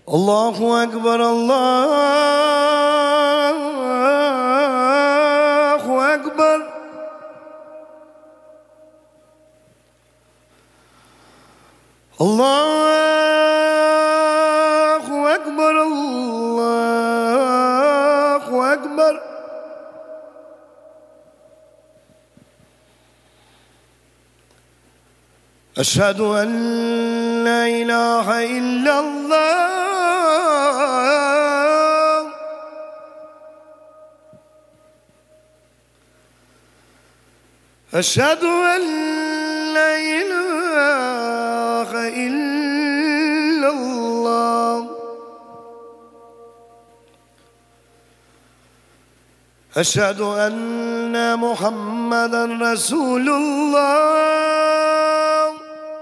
الله أكبر الله أكبر. الله أكبر الله أكبر. أشهد أن لا إله إلا الله. أشهد أن لا إله إلا الله. أشهد أن محمدًا رسول الله.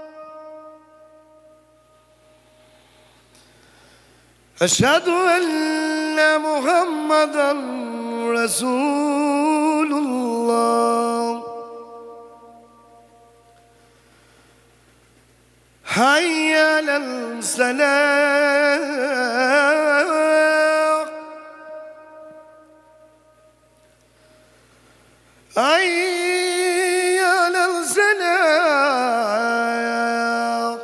أشهد أن محمدًا رسول الله. حي على الصلاة. حي على الصلاة.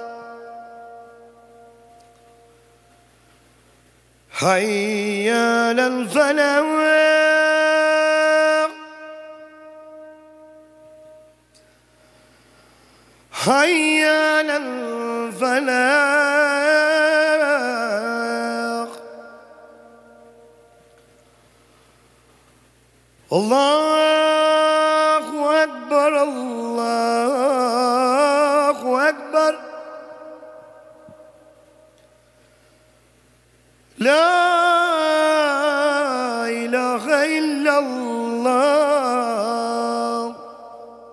حي على الفلاح. حي على الفلاح. الله أكبر الله أكبر. لا إله إلا الله.